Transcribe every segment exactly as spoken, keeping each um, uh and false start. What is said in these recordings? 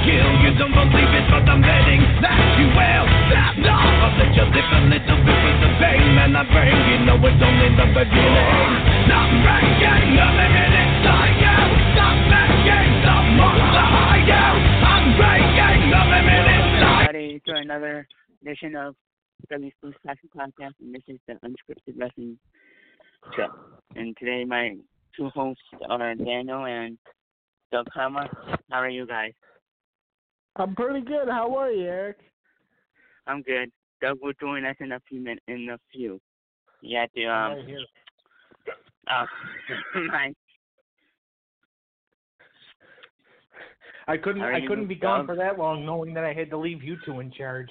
kill. You don't believe it, but I'm betting that you will. That's all. I'll let you live a little bit with the pain, man. I bring you know it's only the beginning. Not breaking, nothing in inside you. Stop making the monster high you. I'm breaking, nothing in inside. Everybody, to another edition of W Sports Classic Podcast, and this is the Unscripted Wrestling Show. And today, my two hosts are Daniel and Doug Hammer. How are you guys? I'm pretty good. How are you, Eric? I'm good. Doug will join us in a few minutes. In a few. You had to um. Right here. Oh, my. I couldn't. How are I you, couldn't be gone Doug? for that long, knowing that I had to leave you two in charge.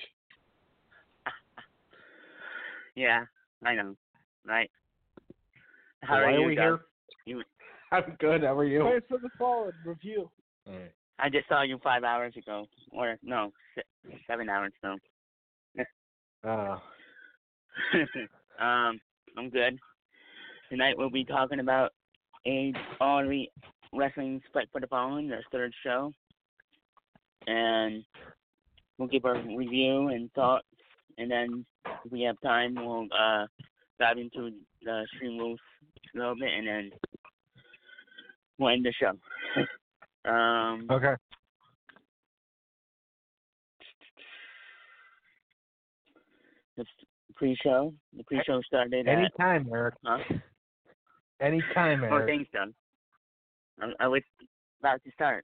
Yeah, I know. Right. How So are why you, are we Doug? here? You, I'm good. How are you? Thanks for the follow review. All right. I just saw you five hours ago, or no, se- seven hours ago. Uh, um, I'm good. Tonight we'll be talking about a All Elite Wrestling Fight for the Fallen, their third show, and we'll give our review and thoughts, and then if we have time, we'll uh, dive into the stream rules a little bit, and then we'll end the show. Um, okay. the pre-show, the pre-show started at... Anytime, Eric. Huh? Anytime, Oh, Eric. thanks, Doug. I, I was about to start.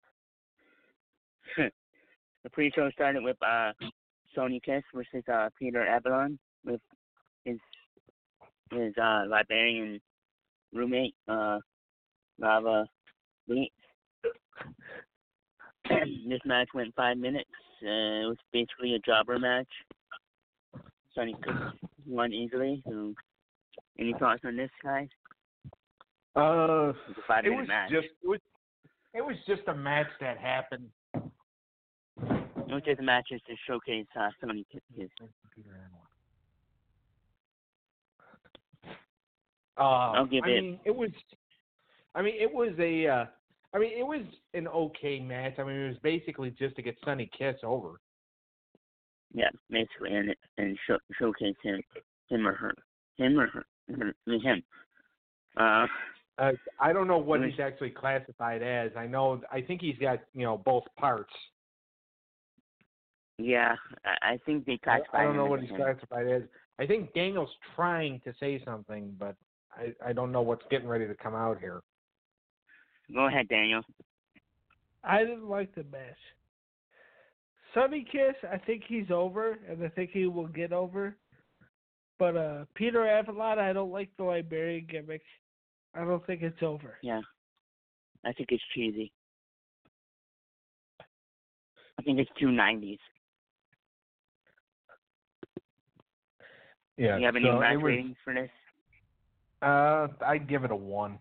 The pre-show started with uh, Sonny Kiss versus uh, Peter Avalon with his his uh, Liberian roommate, uh, Lava Beats. This match went five minutes. Uh, it was basically a jobber match. Sonny Kiss won easily. So, any thoughts on this, guys? Uh, It was a five it minute was match. just it was it was just a match that happened. It was just a match just to showcase uh, Sonny Kiss. Uh, I'll give I it- mean, it was. I mean, it was a. Uh, I mean, it was an okay match. I mean, it was basically just to get Sonny Kiss over. Yeah, basically, and and show, showcase him, him or her, him or her, her I mean, him. Uh, Uh, I don't know what It was- he's actually classified as. I know. I think he's got you know both parts. yeah, I, I think they I, classified I don't him know as what he's him. classified as. I think Daniel's trying to say something, but I, I don't know what's getting ready to come out here. Go ahead, Daniel. I didn't like the match. Sonny Kiss, I think he's over, and I think he will get over. But uh, Peter Avalon, I don't like the Liberian gimmick. I don't think it's over. Yeah, I think it's cheesy. I think it's two nineties. Yeah. Do you have any so match it was, ratings for this? Uh, I'd give it a one.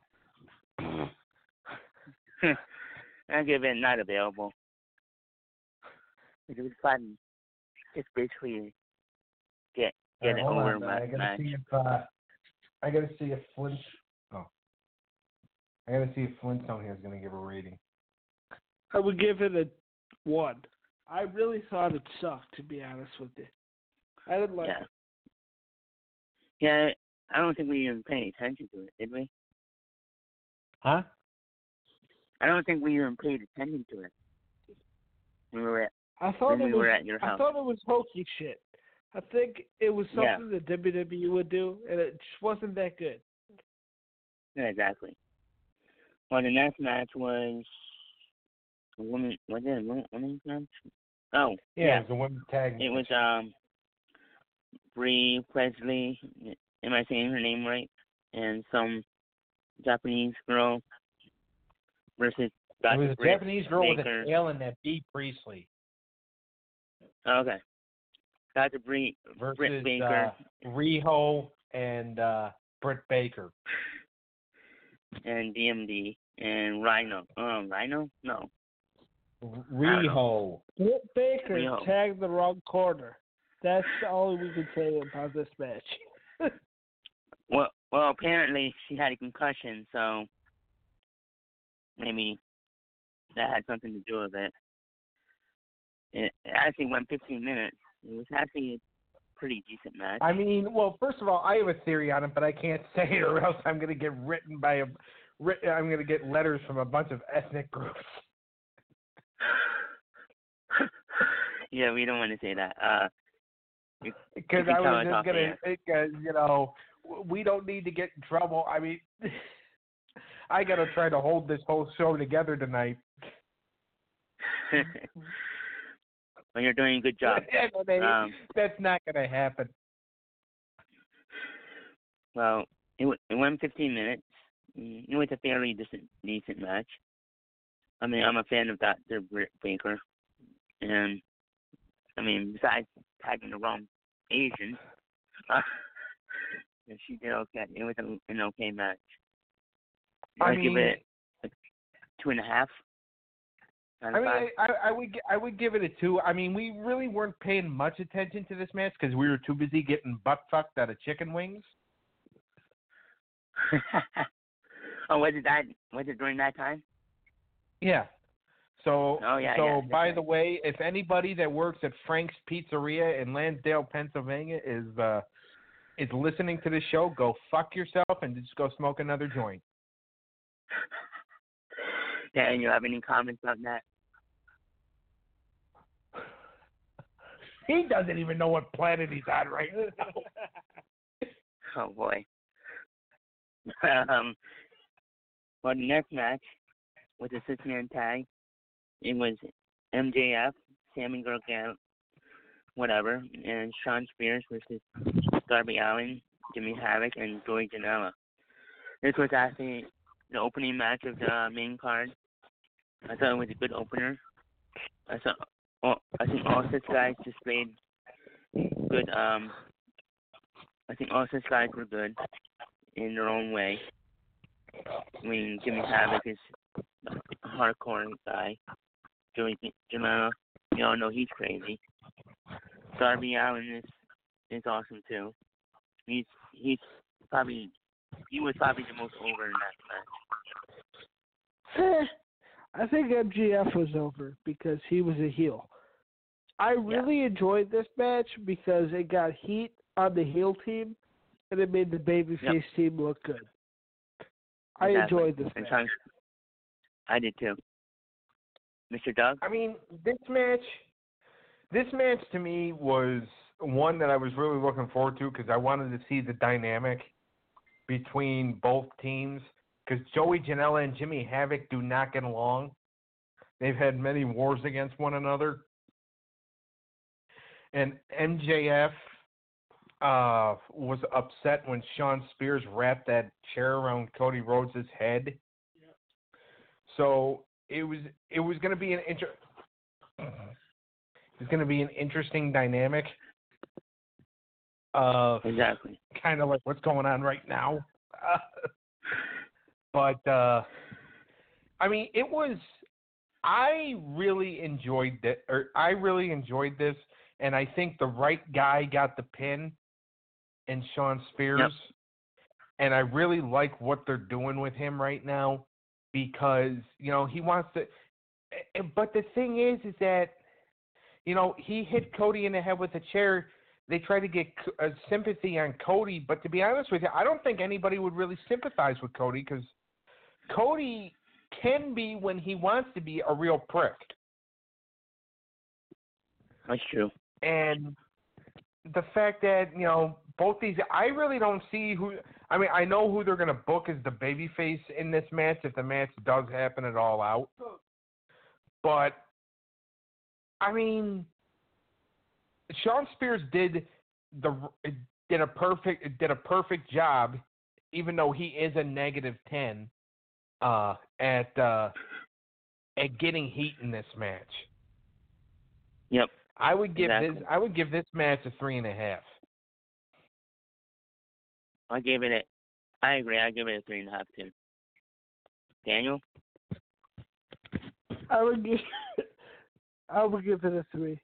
I'll give it not available. It was fun. Just basically get get All right, it hold over on. with I gotta match. see if uh, I gotta see if Flint. Oh, I gotta see if Flintstone here is gonna give a rating. I would give it a one. I really thought it sucked, to be honest with you. I didn't like Yeah. it. Yeah, I don't think we even paid attention to it, did we? Huh? I don't think we even paid attention to it. We were at I thought when it we was. were at your I house. thought it was hokey shit. I think it was Yeah. something that W W E would do, and it just wasn't that good. Yeah, exactly. Well, the next match was a woman. Was it a woman, women's match? Oh, Yeah, yeah. it was a women's tag. It was um, Bree Presley. Am I saying her name right? And some Japanese girl versus It Doctor was a Britt Japanese girl with Baker. an L in that B. Priestley Oh, okay. Doctor Bree versus Britt Baker uh, Riho and uh, Britt Baker. and D M D and Rhino. Um, Rhino? No. Riho. Britt Baker Riho. tagged the wrong corner. That's all we can say about this match. Well, well, apparently she had a concussion, so maybe that had something to do with it. It actually went fifteen minutes. It was actually a pretty decent match. I mean, well, first of all, I have a theory on it, but I can't say it, or else I'm going to get written by a. Writ- I'm going to get letters from a bunch of ethnic groups. Yeah, we don't want to say that. Uh, Because I was just going to, because, you know, we don't need to get in trouble. I mean, I got to try to hold this whole show together tonight. Well, you're doing a good job. Um, That's not going to happen. Well, it, w- it went fifteen minutes. It was a fairly decent, decent match. I mean, I'm a fan of Doctor Britt Baker. And, I mean, besides tagging the wrong Asian, uh, she did okay. It was a, an okay match. I, I give it a two and a half. I mean, I, I would I would give it a two. I mean, we really weren't paying much attention to this match because we were too busy getting butt fucked out of chicken wings. Oh, was it that? Was it during that time? Yeah. So, oh, yeah, so yeah, by right. the way, if anybody that works at Frank's Pizzeria in Lansdale, Pennsylvania, is uh, is listening to this show, go fuck yourself and just go smoke another joint. Yeah, and you have any comments on that? He doesn't even know what planet he's on right now. Oh boy. um. Well, the next match was a six-man tag. It was M J F, Sammy Guevara, whatever, and Shawn Spears versus Darby Allin, Jimmy Havoc, and Joey Janela. This was actually the opening match of the main card. I thought it was a good opener. I thought, well, I think all six guys displayed good. Um, I think all six guys were good in their own way. I mean, Jimmy Havoc is a hardcore guy. Joey Janela, you all know he's crazy. Darby Allin is is awesome too. He's he's probably he was probably the most over in that match. I think M J F was over because he was a heel. I really yeah. enjoyed this match because it got heat on the heel team and it made the babyface yep. team look good. I exactly. enjoyed this match. Time, I did too. Mister Doug? I mean, this match, this match to me was one that I was really looking forward to because I wanted to see the dynamic between both teams because Joey Janela and Jimmy Havoc do not get along. They've had many wars against one another. And M J F uh, was upset when Shawn Spears wrapped that chair around Cody Rhodes' head. Yep. So it was it was going to be an inter- it's going to be an interesting dynamic. Uh, exactly. Kind of like what's going on right now. Uh, but uh, I mean, it was. I really enjoyed it, or I really enjoyed this, and I think the right guy got the pin in Shawn Spears, yep. and I really like what they're doing with him right now because you know he wants to. But the thing is, is that you know he hit Cody in the head with a chair. They try to get uh, sympathy on Cody, but to be honest with you, I don't think anybody would really sympathize with Cody because Cody can be, when he wants to be, a real prick. That's true. And the fact that, you know, both these, I really don't see who, I mean, I know who they're going to book as the babyface in this match if the match does happen at All Out. But, I mean, Shawn Spears did the did a perfect did a perfect job, even though he is a negative ten, uh, at uh, at getting heat in this match. Yep. I would give exactly. this I would give this match a three and a half. I gave it a I agree, I give it a three and a half too. Daniel? I would give I would give it a three.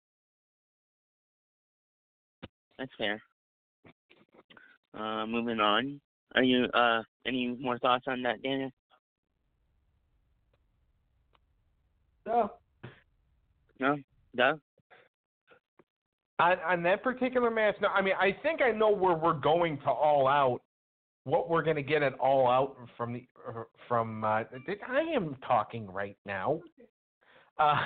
That's fair. Uh, moving on. Are you uh any more thoughts on that, Daniel? No. No? Doug? On, on that particular match, no, I mean, I think I know where we're going to All Out. What we're going to get at All Out from the from. Uh, I am talking right now. Uh,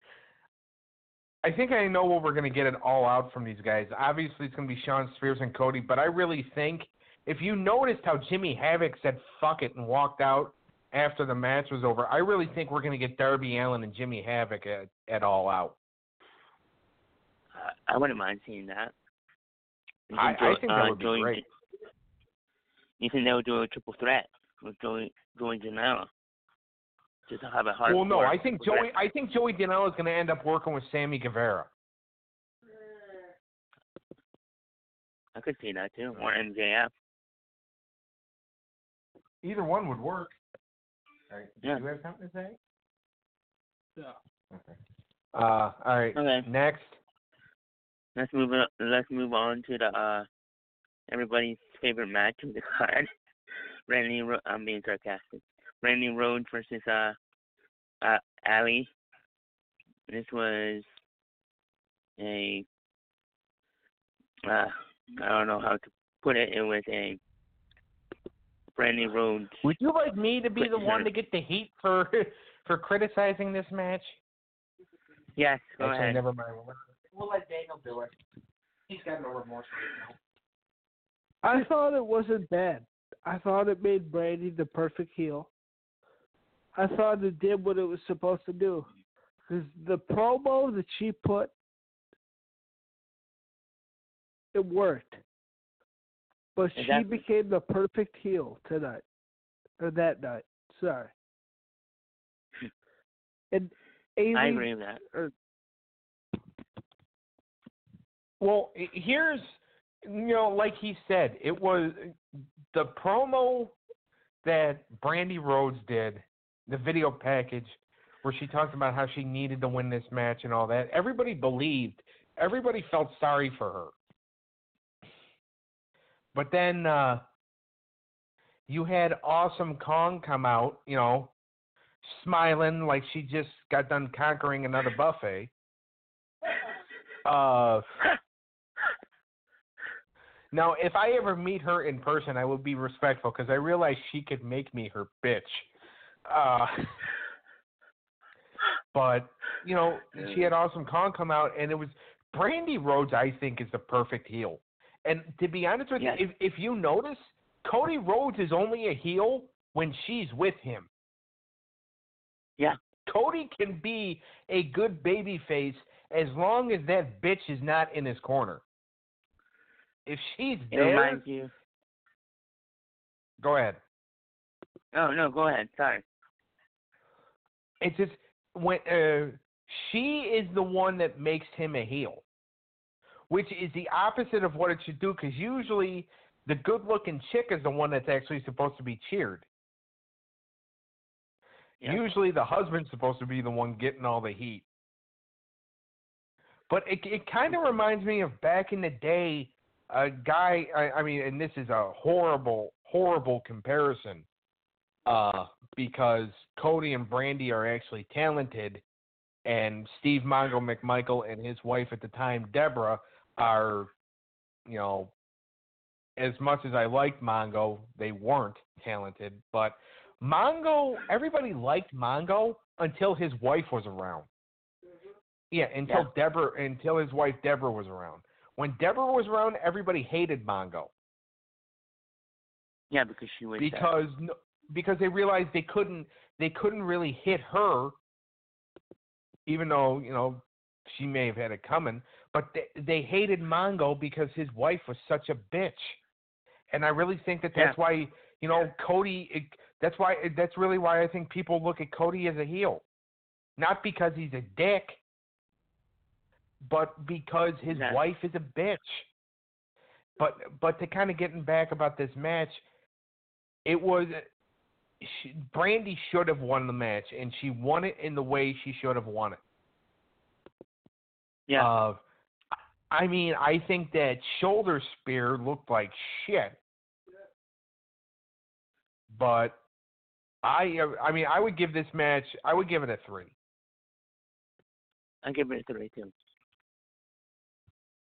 I think I know what we're going to get at All Out from these guys. Obviously, it's going to be Shawn Spears and Cody, but I really think if you noticed how Jimmy Havoc said "fuck it" and walked out after the match was over, I really think we're going to get Darby Allin and Jimmy Havoc at, at All Out. I wouldn't mind seeing that. I, I think that uh, would be Joey, great. You think they would do a triple threat with Joey, Joey Janela? Just to have a hard. Well, no, I think Joey. I think Joey Janela is going to end up working with Sammy Guevara. I could see that too, or M J F. Either one would work. All right. Yeah. Do you have something to say? Yeah. Okay. Uh, all right. Okay. Next. Let's move. On, let's move on to the uh, everybody's favorite match of the card. Randy. Ro- I'm being sarcastic. Randy Rhodes versus uh, uh, Ali. This was a. Uh, I don't know how to put it. It was a. Randy Rhodes. Would you like me to be the one to get the heat for for criticizing this match? Yes. Go Actually, ahead. never mind. We'll let Daniel do it. He's got no remorse right I thought it wasn't bad. I thought it made Brandy the perfect heel. I thought it did what it was supposed to do. Because the promo that she put, it worked. But she Exactly. became the perfect heel tonight. Or that night. Sorry. And Ailey, I agree with that. Or, Well, i- here's, you know, like he said, it was the promo that Brandy Rhodes did, the video package, where she talked about how she needed to win this match and all that. Everybody believed, everybody felt sorry for her. But then uh, you had Awesome Kong come out, you know, smiling like she just got done conquering another buffet. Uh, now, if I ever meet her in person, I will be respectful because I realize she could make me her bitch. Uh, but, you know, she had Awesome Kong come out, and it was Brandy Rhodes, I think, is the perfect heel. And to be honest with Yes. you, if, if you notice, Cody Rhodes is only a heel when she's with him. Yeah. Cody can be a good baby face as long as that bitch is not in his corner. If she's It there, reminds you. go ahead. Oh no, go ahead. Sorry. It's just when uh, she is the one that makes him a heel, which is the opposite of what it should do. Because usually the good-looking chick is the one that's actually supposed to be cheered. Yeah. Usually the husband's supposed to be the one getting all the heat. But it it kind of reminds me of back in the day, a guy, I, I mean, and this is a horrible, horrible comparison, uh, because Cody and Brandy are actually talented, and Steve Mongo McMichael and his wife at the time, Deborah, are, you know, as much as I liked Mongo, they weren't talented, but Mongo, everybody liked Mongo until his wife was around. Yeah, until Yeah. Deborah, until his wife Deborah was around. When Deborah was around, everybody hated Mongo Yeah, because she was. because no, because they realized they couldn't they couldn't really hit her, even though you know she may have had it coming. But they, they hated Mongo because his wife was such a bitch, and I really think that that's Yeah. why you know Cody. It, that's why that's really why I think people look at Cody as a heel, not because he's a dick, but because his Exactly. wife is a bitch. But but to kind of getting back about this match, it was she, Brandy should have won the match, and she won it in the way she should have won it. Yeah. Uh, I mean, I think that shoulder spear looked like shit, but I I mean I would give this match I would give it a three. I give it a three too.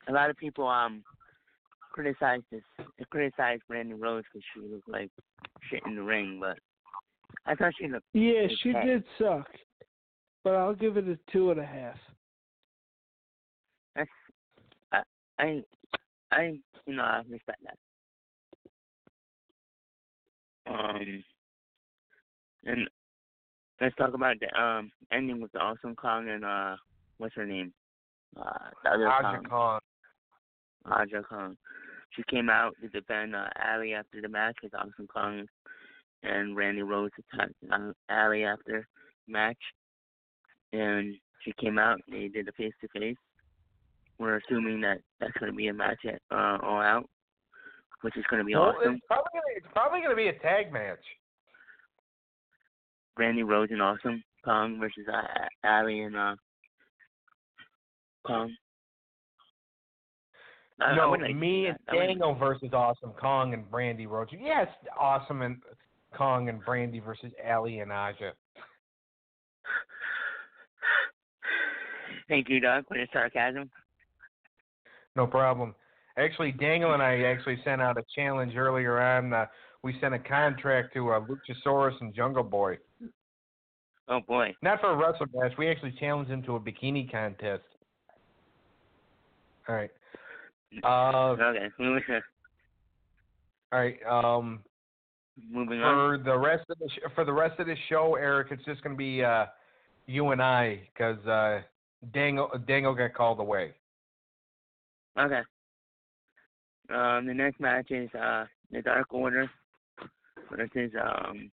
a lot of people um criticized this, criticized Brandy Rose because she looked like shit in the ring, but I thought she looked. Yeah, okay. she did suck, but I'll give it a two and a half. That's I I I you know I respect that. Um, and let's talk about the um ending with the Awesome Kong and uh what's her name? Uh, the other Aja Kong. Kong. Aja Kong. She came out to defend uh, Allie after the match with Awesome Kong, and Randy Rose attacked uh, Allie after the match. And she came out. They did a face to face. We're assuming that that's going to be a match at uh, All Out, which is going to be Well, awesome. It's probably gonna, it's probably going to be a tag match. Randy Rose and Awesome Kong versus uh, Allie and uh, Kong. I, no, I would like me and that. Dango versus Awesome Kong and Brandy Rose. Yes, Awesome and Kong and Brandy versus Ali and Aja. Thank you, Doug, for your sarcasm. No problem. Actually, Dangle and I actually sent out a challenge earlier on. Uh, we sent a contract to uh, Luchasaurus and Jungle Boy. Oh, boy. Not for a wrestling match. We actually challenged him to a bikini contest. All right. Uh, okay. all right. Um, Moving on. for the rest of the sh- for the rest of the show, Eric, it's just going to be uh, you and I because uh, Dangle Dangle got called away. Okay. Um, the next match is uh, the Dark Order versus um,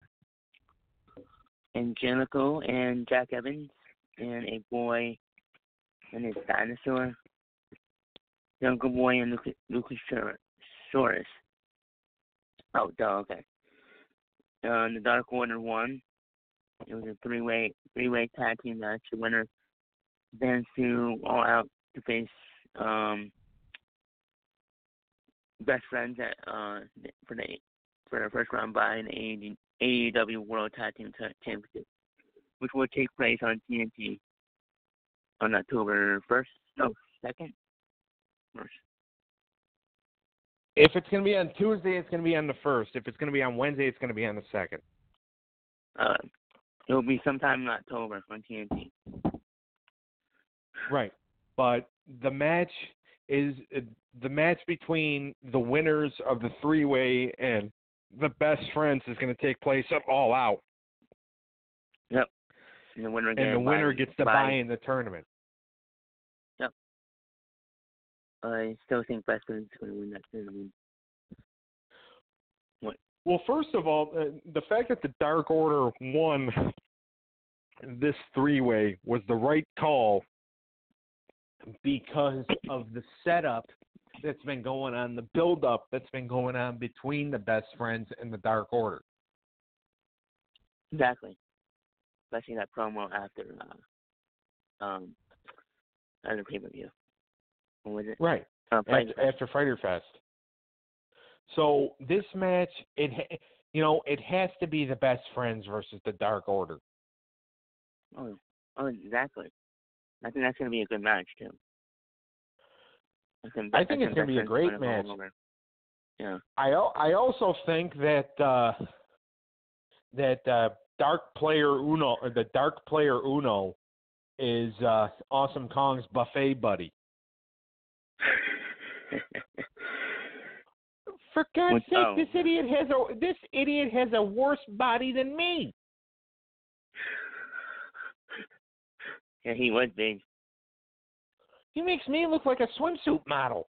Angelico and Jack Evans and a boy and his dinosaur. Jungle Boy and Lucas Luchasaurus. Oh, duh, okay. Uh, the Dark Order won. It was a three-way three-way tag team match. The winner advanced to All Out to face um, best friends at uh for the for the first round by in the A E W World Tag Team Championship, which will take place on T N T on October first. No, second. First. If it's going to be on Tuesday, it's going to be on the first. If it's going to be on Wednesday, it's going to be on the second. Uh, it will be sometime in October on T N T. Right, but the match is uh, the match between the winners of the three-way and the best friends is going to take place at All Out. Yep. And the winner, and the winner buy, gets to buy, buy in the tournament. Yep. I still think best friends is going to win that tournament. What? Well, first of all, uh, the fact that the Dark Order won this three-way was the right call because of the setup that's been going on, the build-up that's been going on between the best friends and the Dark Order. Exactly. Especially that promo after uh, um after pay-per-view. What was it? Right. Uh, after, after Fighter Fest. So this match, it you know, it has to be the best friends versus the Dark Order. Oh, oh, exactly. I think that's going to be a good match too. I think, I think it's going to be a great match. Yeah. I I also think that uh, that uh, Dark Player Uno, or the Dark Player Uno, is uh, Awesome Kong's buffet buddy. For God's What's, sake, oh. this idiot has a this idiot has a worse body than me. Yeah, he was big. He makes me look like a swimsuit model.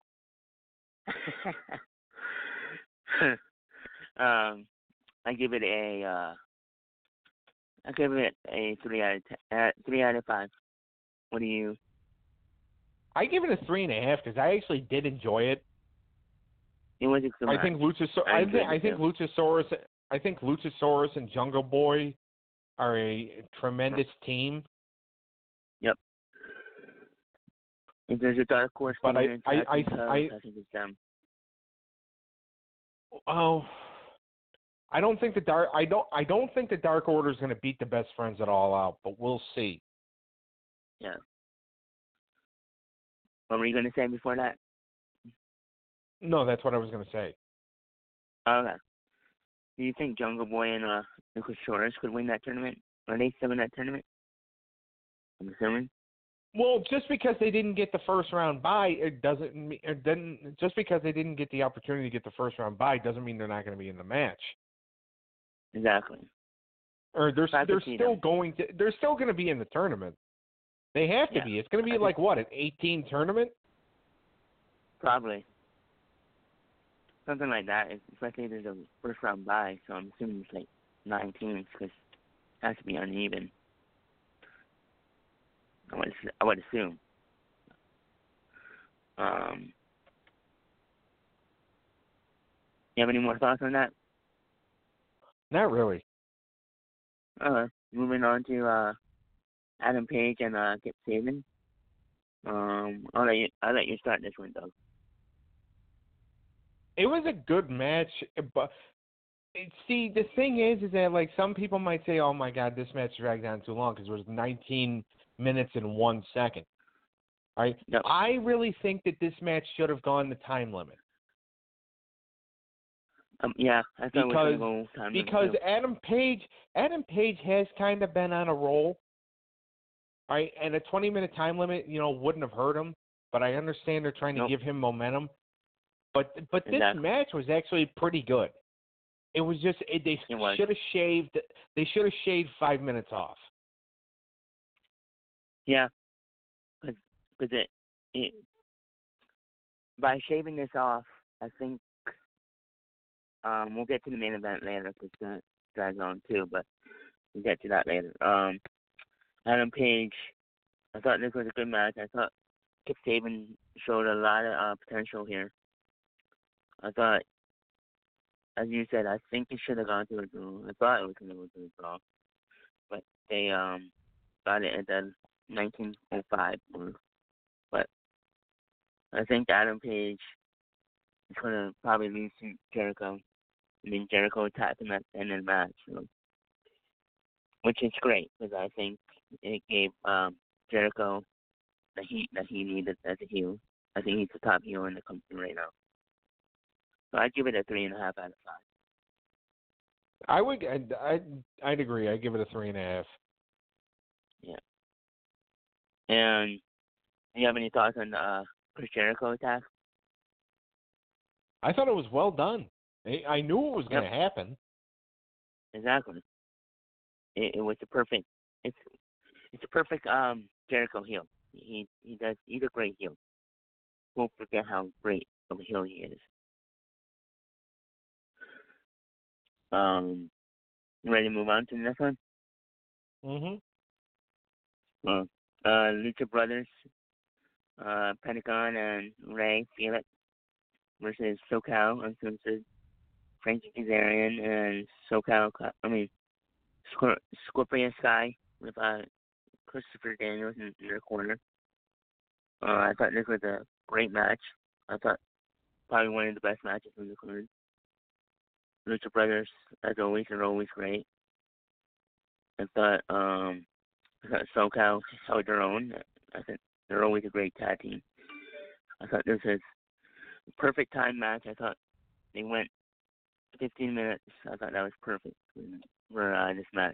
um, I give it a uh, I give it a three out of ten, uh, three out of five. What do you? I give it a three and a half because I actually did enjoy it. It was a good I match. think Luchasaurus. I, think I think Luchasaurus. I think Luchasaurus and Jungle Boy are a tremendous team. Yep. If there's a dark horse, but I I I, I, I, I think it's them. Oh, I don't think the dark. I don't. I don't think the Dark Order is going to beat the Best Friends at All Out, but we'll see. Yeah. What were you going to say before that? No, that's what I was going to say. Okay. Do you think Jungle Boy and uh, Lucas Shores could win that tournament? Are they still in that tournament? I'm assuming. Well, just because they didn't get the first round bye, it doesn't. mean- It didn't. Just because they didn't get the opportunity to get the first round bye doesn't mean they're not going to be in the match. Exactly. Or they're I could they're see still them. going to. They're still going to be in the tournament. They have to Yeah. be. It's going to be I like what, an eighteen tournament? Probably. Something like that, especially if there's a first round bye, so I'm assuming it's like nine teams because it has to be uneven. I would, I would assume. Um, you have any more thoughts on that? Not really. Uh, moving on to uh, Adam Page and uh, Kip Sabian. Um, I'll let you. I'll let you start this one, though. It was a good match, but see, the thing is, is that like some people might say, "Oh my God, this match dragged on too long because it was nineteen minutes and one second." All right. Yep. I really think that this match should have gone the time limit. Um, yeah, I thought we were Because going to go time because limit, too. Adam Page Adam Page has kind of been on a roll. All right, and a twenty minute time limit, you know, wouldn't have hurt him. But I understand they're trying to Nope. give him momentum. But but this Exactly. match was actually pretty good. It was just it, they It was. should have shaved they should have shaved five minutes off. Yeah, because it, it by shaving this off, I think um we'll get to the main event later because that drags on too, but we'll get to that later. Um, Adam Page, I thought this was a good match. I thought Kip Sabian showed a lot of uh, potential here. I thought, as you said, I think it should have gone to a draw. I thought it was going to go to a draw, but they um got it at the nineteen oh five mark. But I think Adam Page is going to probably lose to Jericho. I mean, Jericho attacked him at the end of the match, so, which is great because I think it gave um, Jericho the heat that he needed as a heel. I think he's the top heel in the company right now. So I'd give it a three and a half out of five. I would I'd, I'd I'd agree. I'd give it a three and a half. Yeah. And do you have any thoughts on the uh, Chris Jericho attack? I thought it was well done. I, I knew it was going to Yep. happen. Exactly. It, it was a perfect. It's it's a perfect um Jericho heel. He he does. He's a great heel. Won't forget how great of a heel he is. Um, you ready to move on to the next one? Mhm. Uh, uh, Lucha Brothers, uh, Pentagon and Ray Felix versus SoCal Uncensored, Frankie Kazarian and SoCal. I mean, Scor- Scorpio Sky with uh, Christopher Daniels in, in their corner. Uh, I thought this was a great match. I thought probably one of the best matches in the card. Lucha Brothers, as always, are always great. I thought um, I thought SoCal held their own. I think they're always a great tag team. I thought this was a perfect time match. I thought they went fifteen minutes. I thought that was perfect for uh, this match.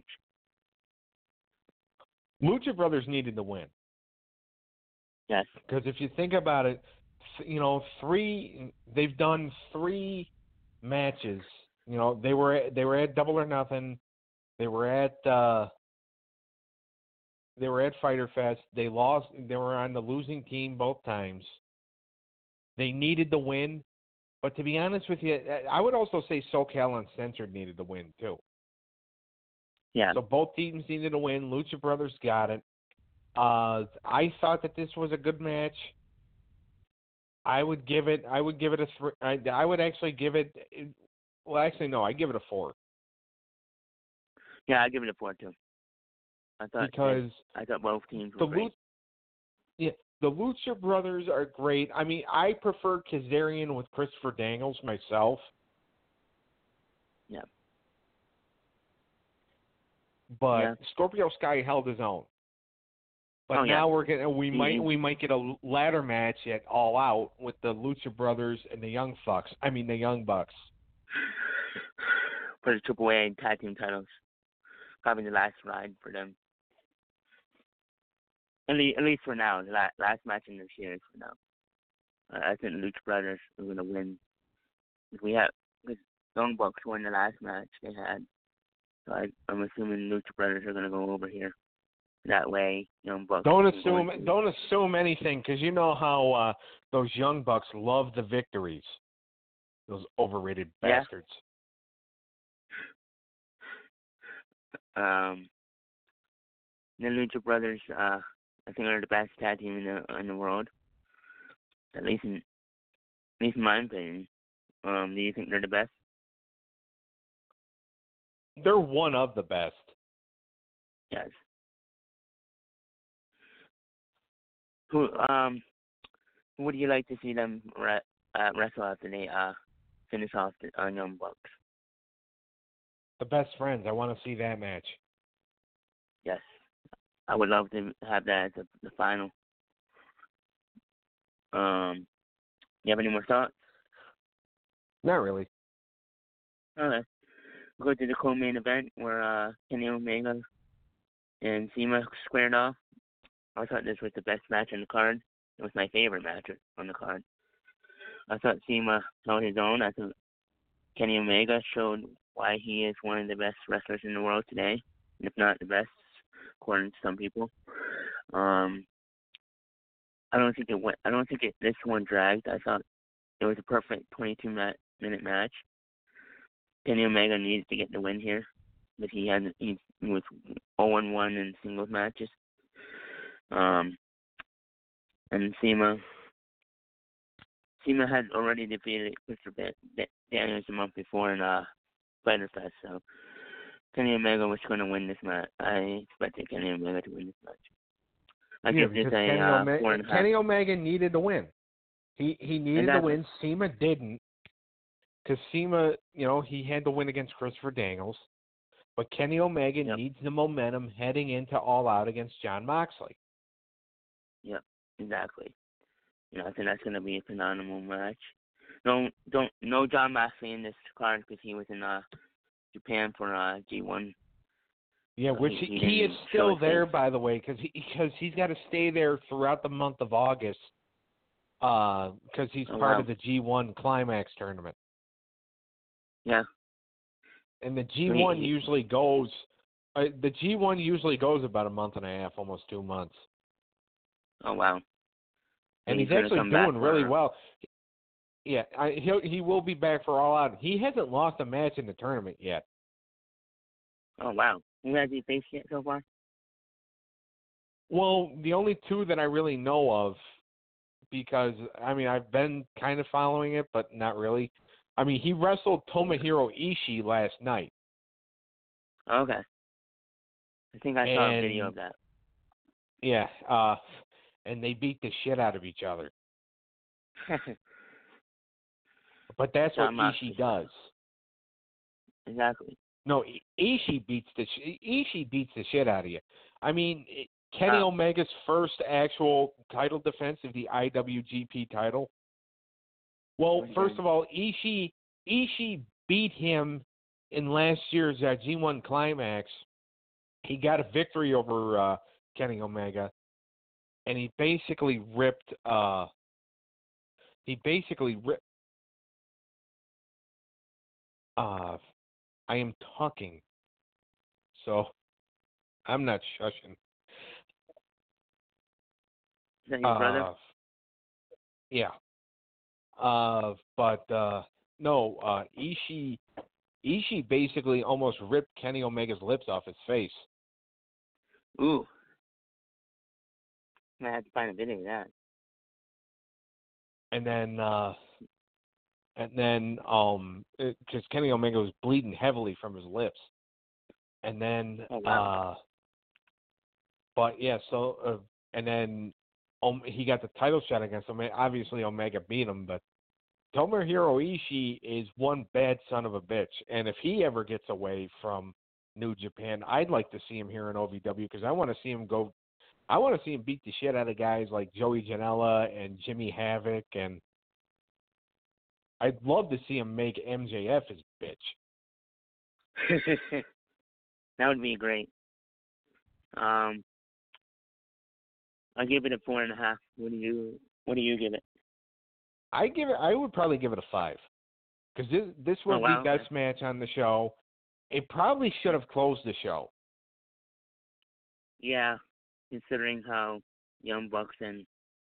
Lucha Brothers needed the win. Yes. Because if you think about it, you know, three they've done three matches. You know, they were they were at Double or Nothing. They were at uh, they were at Fyter Fest. They lost. They were on the losing team both times. They needed the win, but to be honest with you, I would also say SoCal Uncensored needed the win too. Yeah. So both teams needed a win. Lucha Brothers got it. Uh, I thought that this was a good match. I would give it. I would give it a three. I, I would actually give it. Well, actually, no. I give it a four. Yeah, I give it a four too. I thought Because I thought both teams the were great. Lucha, yeah, the Lucha Brothers are great. I mean, I prefer Kazarian with Christopher Daniels myself. Yeah. But Yeah. Scorpio Sky held his own. But Oh, yeah. now we're gonna we Mhm. might we might get a ladder match at All Out with the Lucha Brothers and the Young Bucks. I mean the Young Bucks. For the Triple A tag team titles. Probably the last ride for them. At least, at least for now. The last, last match in this year is for now. Uh, I think the Lucha Brothers are going to win. If we have, because Young Bucks won the last match they had. So I, I'm assuming Lucha Brothers are going to go over here. That way, Young Bucks. Don't can assume go into- don't assume anything because you know how uh, those Young Bucks love the victories. Those overrated Yeah. bastards. Um, the Lucha Brothers, uh, I think are the best tag team in the in the world. At least in, at least in my opinion. Um, do you think they're the best? They're one of the best. Yes. Who um, who would you like to see them re- uh, wrestle after they uh finish off the uh, Young Bucks? The best friends. I want to see that match. Yes, I would love to have that as the, the final. Um, you have any more thoughts? Not really. Okay. Go to the co-main event where uh, Kenny Omega and CIMA squared off. I thought this was the best match on the card. It was my favorite match on the card. I thought CIMA held his own. I thought Kenny Omega showed why he is one of the best wrestlers in the world today, if not the best, according to some people. Um, I don't think it went. I don't think it, this one dragged. I thought it was a perfect twenty-two minute match. Kenny Omega needs to get the win here, but he had he was oh and one in singles matches. Um, and CIMA, CIMA had already defeated Christopher Daniels a month before in uh, Fighter Fest, so Kenny Omega was going to win this match. I expected Kenny Omega to win this match. I Yeah, give this because a Kenny, uh, Omega, four and a half. Kenny Omega needed to win. He he needed Exactly. to win. CIMA didn't. Because CIMA, you know, he had to win against Christopher Daniels. But Kenny Omega Yep. needs the momentum heading into All Out against Jon Moxley. Yep, exactly. You know, I think that's going to be a phenomenal match. No, don't no Jon Moxley in this card because he was in uh, Japan for uh, G one. Yeah, So which he- he, he he is didn't show still his there, face. by the way, because he, because he's got to stay there throughout the month of August because he's Oh, part wow. of the G one Climax tournament. Yeah. And the G So he- one he- usually goes, uh, the G one usually goes about a month and a half, almost two months. Oh wow. And he's he's, gonna actually come back doing really for- well. Yeah, I, he'll, he will be back for All Out. He hasn't lost a match in the tournament yet. Oh wow. Who has he faced yet so far? Well, the only two that I really know of, because, I mean, I've been kind of following it, but not really. I mean, he wrestled Tomohiro Ishii last night. Oh, okay. I think I saw a And- video of that. Yeah, uh, and they beat the shit out of each other. But that's what Jon Moxley. Ishii does. Exactly. No, I- Ishii beats the sh- Ishii beats the shit out of you. I mean, it- Kenny Wow. Omega's first actual title defense of the I W G P title. Well, Okay. first of all, Ishii Ishii beat him in last year's uh, G one Climax. He got a victory over uh, Kenny Omega, and he basically ripped. Uh, he basically ripped. Uh, I am talking, so I'm not shushing. Is that your brother? Uh, yeah. Uh, but uh, no, uh, Ishii, Ishii basically almost ripped Kenny Omega's lips off his face. Ooh. I have to find a video of that. And then, uh, and then, um, because Kenny Omega was bleeding heavily from his lips. And then, Oh, wow. uh, but yeah, so, uh, and then, um, he got the title shot against him. Obviously, Omega beat him, but Tomohiro Ishii is one bad son of a bitch. And if he ever gets away from New Japan, I'd like to see him here in O V W because I want to see him go I want to see him beat the shit out of guys like Joey Janela and Jimmy Havoc, and I'd love to see him make M J F his bitch. That would be great. Um, I give it a four and a half. What do you What do you give it? I give it. I would probably give it a five, because this this was Oh, wow. the best match on the show. It probably should have closed the show. Yeah, considering how Young Bucks and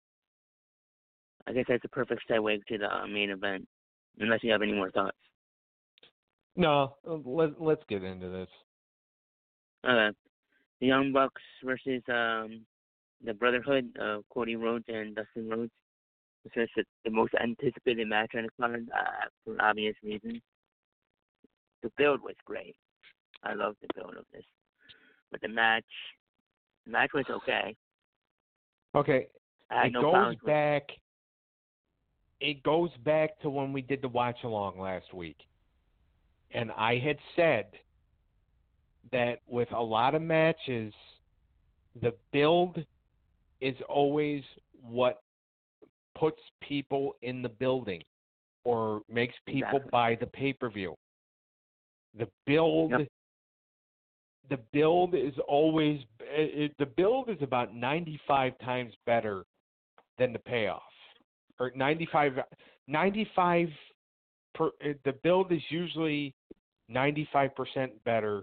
I guess that's a perfect segue to the uh, main event. Unless you have any more thoughts. No, let let's get into this. Okay, the Young Bucks versus um the Brotherhood, uh, Cody Rhodes and Dustin Rhodes. This is the most anticipated match on the card uh, for obvious reasons. The build was great. I love the build of this, but the match, the match was okay. Okay, I had it no goes problems with it. back. It goes back to when we did the watch along last week, and I had said that with a lot of matches, the build is always what puts people in the building or makes people Exactly. buy the pay-per-view. The build, Yep. the build is always it, the build is about ninety-five times better than the payoff, or ninety-five, ninety-five per, the build is usually ninety-five percent better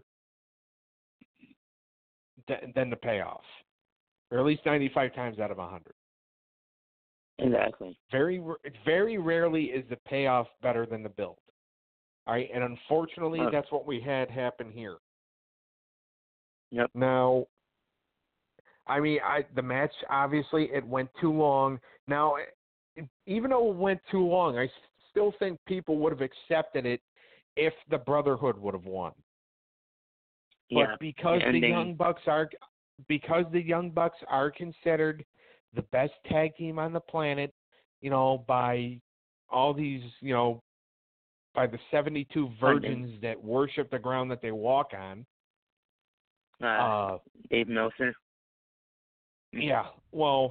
than, than the payoff, or at least ninety-five times out of one hundred. Exactly. Very, very rarely is the payoff better than the build. All right, and unfortunately, Huh. that's what we had happen here. Yep. Now, I mean, I the match, obviously, it went too long. Now, it, even though it went too long, I still think people would have accepted it if the Brotherhood would have won. Yeah. But because The the ending- Young Bucks are, because the Young Bucks are considered the best tag team on the planet, you know, by all these, you know, by the seventy-two virgins that worship the ground that they walk on. Uh, Uh, Dave Meltzer, yeah, well,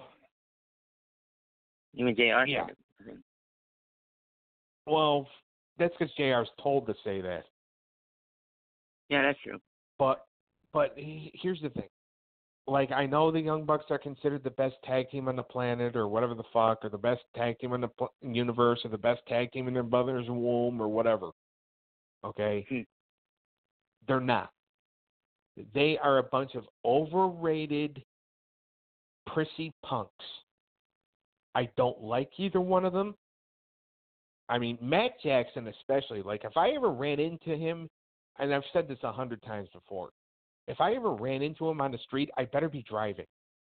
even J R. Yeah. said it, I think. well, that's because J R's told to say that. Yeah, that's true. But, but he- here's the thing. Like, I know the Young Bucks are considered the best tag team on the planet, or whatever the fuck, or the best tag team in the pl- universe, or the best tag team in their mother's womb, or whatever. Okay? Hmm. They're not. They are a bunch of overrated, prissy punks. I don't like either one of them. I mean, Matt Jackson especially. Like, if I ever ran into him, and I've said this a hundred times before, if I ever ran into him on the street, I better be driving.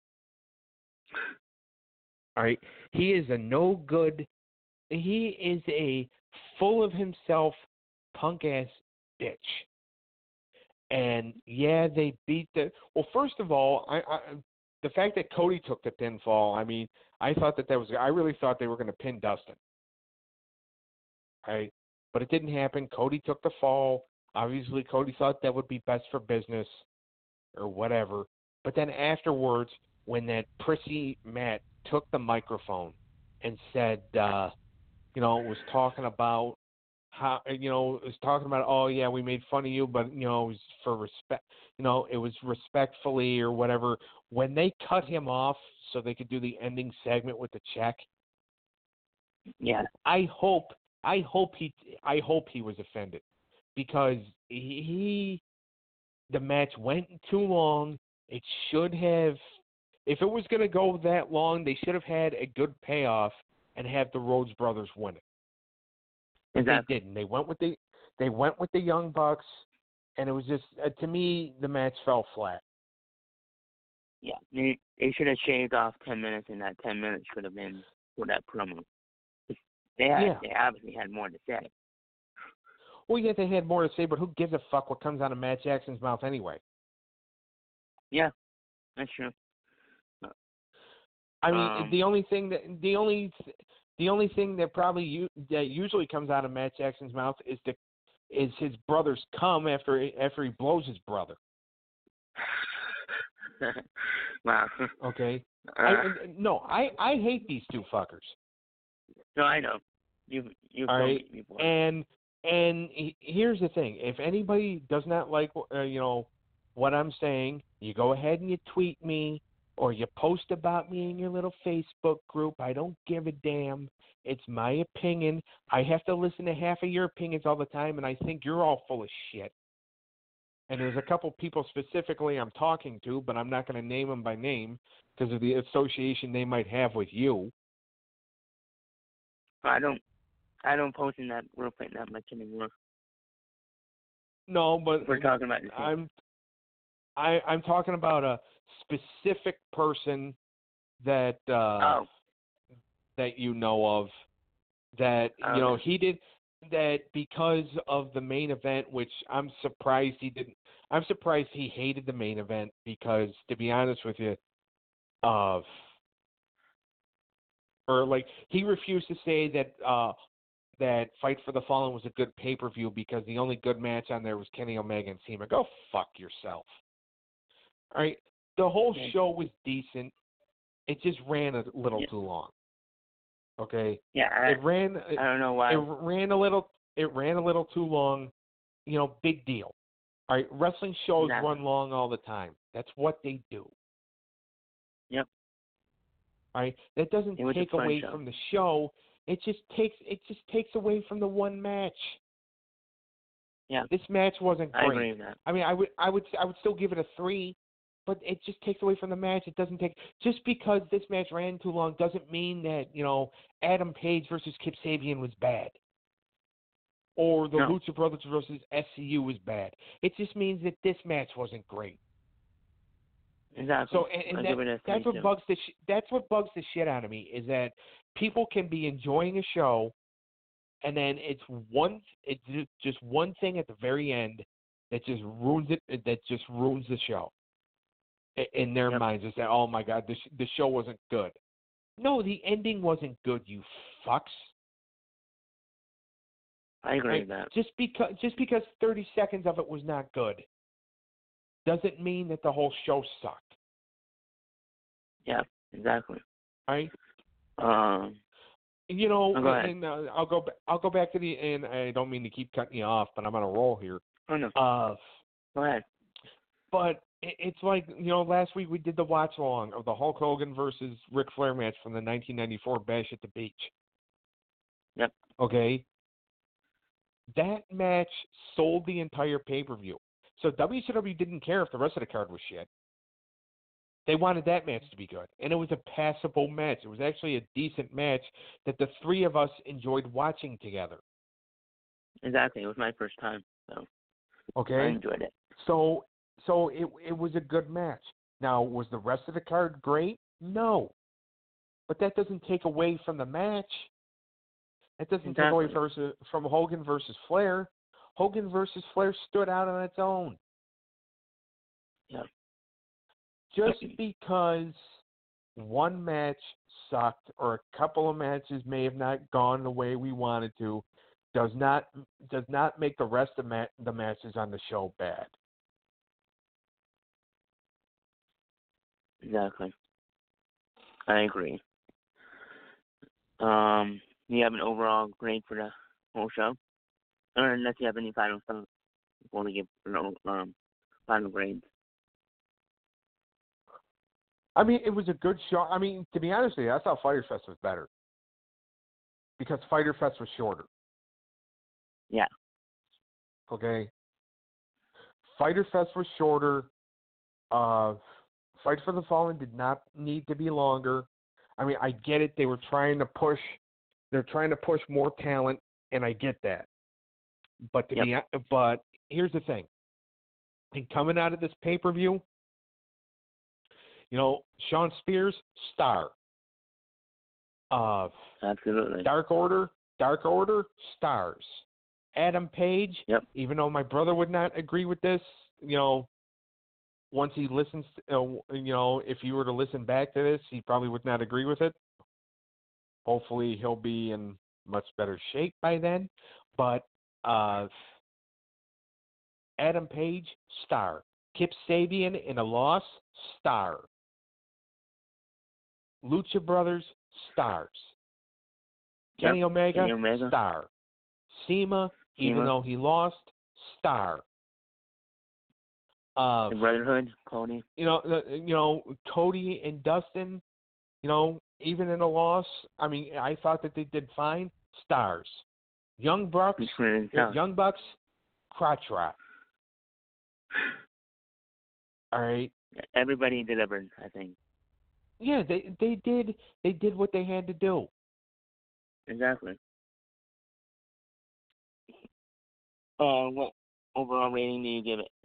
All right? He is a no good, he is a full of himself punk ass bitch. And yeah, they beat the, well, first of all, I, I the fact that Cody took the pinfall, I mean, I thought that that was, I really thought they were going to pin Dustin. All right? But it didn't happen. Cody took the fall. Obviously, Cody thought that would be best for business or whatever. But then afterwards, when that prissy Matt took the microphone and said, uh, you know, was talking about how, you know, was talking about, oh, yeah, we made fun of you, but, you know, it was for respect, you know, it was respectfully or whatever. When they cut him off so they could do the ending segment with the check, Yeah. I hope, I hope he, I hope he was offended, because he, the match went too long. It should have, if it was going to go that long, they should have had a good payoff and have the Rhodes brothers win it. But Exactly. they didn't. They went with the, they went with the Young Bucks, and it was just, uh, to me, the match fell flat. Yeah. They, they should have shaved off ten minutes, and that ten minutes should have been for that promo. They had, Yeah. they obviously had more to say. Well, yeah, they had more to say, but who gives a fuck what comes out of Matt Jackson's mouth anyway? Yeah, that's true. I mean, Um, the only thing that the only the only thing that probably you, that usually comes out of Matt Jackson's mouth is the is his brother's cum after after he blows his brother. Wow. Okay. Uh, I, I- no, I I hate these two fuckers. no, I know. You've you've All told right, me before. and and he- here's the thing: if anybody does not like, uh, you know, what I'm saying, you go ahead and you tweet me or you post about me in your little Facebook group. I don't give a damn. It's my opinion. I have to listen to half of your opinions all the time, and I think you're all full of shit. And there's a couple people specifically I'm talking to, but I'm not going to name them by name because of the association they might have with you. I don't I don't post in that group right that much anymore. No, but We're talking about the same. I'm I, I'm talking about a specific person that uh, Oh. that you know of that you know he did that because of the main event, which I'm surprised he didn't. I'm surprised he hated the main event because, to be honest with you, uh, or like he refused to say that uh, that Fight for the Fallen was a good pay per view because the only good match on there was Kenny Omega and Cena. Go fuck yourself. All right, the whole show was decent. It just ran a little yeah. too long. Okay. Yeah. I, it ran. I don't know why. It ran a little. It ran a little too long. You know, big deal. All right, wrestling shows exactly. run long all the time. That's what they do. Yep. All right, that doesn't take away show. from the show. It just takes. It just takes away from the one match. Yeah. This match wasn't great. I agree with that. I mean, I would, I would, I would still give it a three, but it just takes away from the match. It doesn't take just because this match ran too long doesn't mean that you know Adam Page versus Kip Sabian was bad, or the no. Lucha Brothers versus S C U was bad. It just means that this match wasn't great. Exactly. So, and, and that, that's what too. bugs the sh- that's what bugs the shit out of me is that people can be enjoying a show, and then it's one it's just one thing at the very end that just ruins it. That just ruins the show. In their yep. minds, is that oh my god, this the show wasn't good. No, the ending wasn't good. You fucks. I agree right? with that. Just because just because thirty seconds of it was not good doesn't mean that the whole show sucked. Yeah, exactly. Right? Um, you know, oh, go ahead. and uh, I'll go. I'll go back to the. And I don't mean to keep cutting you off, but I'm on a roll here. Oh no. Uh, go ahead. But it, it's like you know, last week we did the watch along of the Hulk Hogan versus Ric Flair match from the nineteen ninety-four Bash at the Beach. Yep. Okay. That match sold the entire pay-per-view. So W C W didn't care if the rest of the card was shit. They wanted that match to be good. And it was a passable match. It was actually a decent match that the three of us enjoyed watching together. Exactly. It was my first time. So okay. I enjoyed it. So so it it was a good match. Now, was the rest of the card great? No. But that doesn't take away from the match. That doesn't exactly. take away versus, from Hogan versus Flair. Hogan versus Flair stood out on its own. Yeah. Just because one match sucked or a couple of matches may have not gone the way we wanted to, does not does not make the rest of ma- the matches on the show bad. Exactly. I agree. Um, do you have an overall grade for the whole show? Or unless you have any final thoughts before we give um, final grades. I mean, it was a good show. I mean, to be honest with you, I thought Fyter Fest was better. Because Fyter Fest was shorter. Yeah. Okay? Fyter Fest was shorter. Uh, Fight for the Fallen did not need to be longer. I mean, I get it. They were trying to push. They're trying to push more talent, and I get that. But to yep. be, but here's the thing. And coming out of this pay-per-view, you know, Shawn Spears, star. Uh, Absolutely. Dark Order, Dark Order, stars. Adam Page, yep. even though my brother would not agree with this, you know, once he listens, uh, you know, if you were to listen back to this, he probably would not agree with it. Hopefully he'll be in much better shape by then. But uh, Adam Page, star. Kip Sabian in a loss, star. Lucha Brothers, stars. Kenny Yep, Omega, Kenny Omega. star. Cena, even Cena. though he lost, star. Uh, The Brotherhood, Cody. you know, the, you know, Cody and Dustin, you know, even in a loss, I mean, I thought that they did fine. Stars. Young Bucks, He's winning himself. Young Bucks, crotch rot. All right. Everybody delivered, I think. Yeah, they they did they did what they had to do. Exactly. Uh, what overall rating do you give it?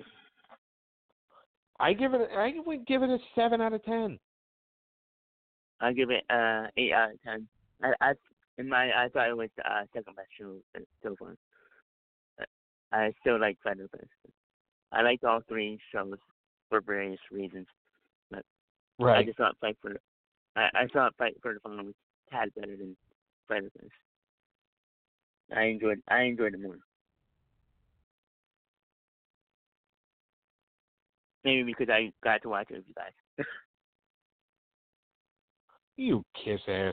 I give it I would give it a seven out of ten. I give it uh eight out of ten. I I in my I thought it was uh second best show so far. I still like Fighter Fest. I liked all three shows for various reasons, but I just thought Fight for I I thought Fight for the Fallen was a tad better than Fighter Fest. I enjoyed I enjoyed it more. Maybe because I got to watch it with you guys. You kiss ass.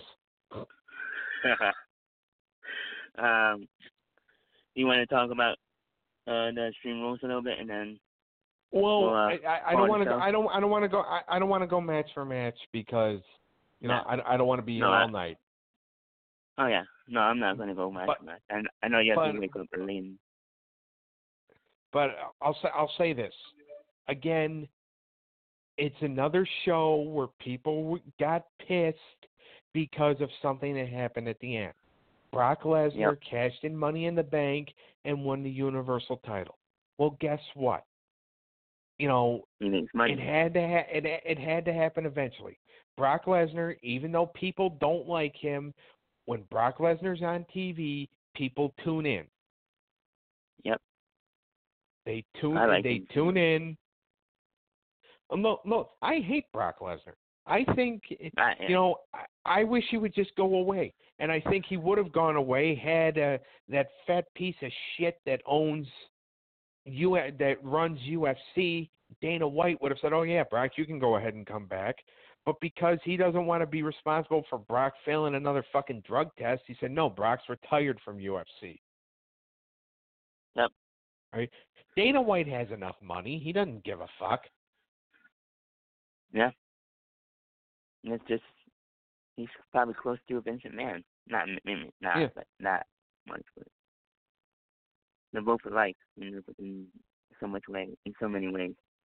um, you want to talk about uh, the Extreme Rules a little bit, and then Well, we'll, uh, I, I, I don't want to. I don't. I don't want to go. I, I don't want to go match for match because, you know, no. I, I don't want to be no, here all I, night. Oh yeah, no, I'm not gonna go match But, for match. And I know you have but, to wake up early. And... But I'll say. I'll say this again. It's another show where people got pissed because of something that happened at the end. Brock Lesnar yep. cashed in Money in the Bank and won the Universal title. Well, guess what? You know, it had to ha- it it had to happen eventually. Brock Lesnar, even though people don't like him, when Brock Lesnar's on T V, people tune in. Yep. They tune. I like they him. tune in. No, no, I hate Brock Lesnar. I think, I, you know, I, I wish he would just go away. And I think he would have gone away had uh, that fat piece of shit that owns, U that runs U F C, Dana White, would have said, oh, yeah, Brock, you can go ahead and come back. But because he doesn't want to be responsible for Brock failing another fucking drug test, he said, no, Brock's retired from U F C. Yep. Right? Dana White has enough money. He doesn't give a fuck. Yeah. It's just, he's probably close to a Vince McMahon. Not, maybe not, yeah. but not much. But they're both alike in, in so much way, in so many ways.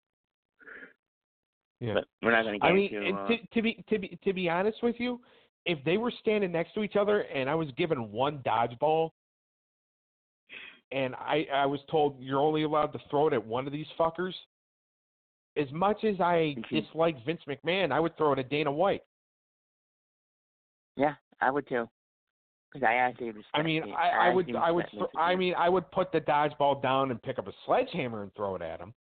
Yeah. But we're not going to get I mean, into. Uh, to, to be to be to be honest with you, if they were standing next to each other and I was given one dodgeball, and I I was told you're only allowed to throw it at one of these fuckers. As much as I dislike Vince McMahon, I would throw it at Dana White. Yeah, I would too. Because I actually respect I mean, it. I, I, I would, I would, Vince I mean, I would put the dodgeball down and pick up a sledgehammer and throw it at him.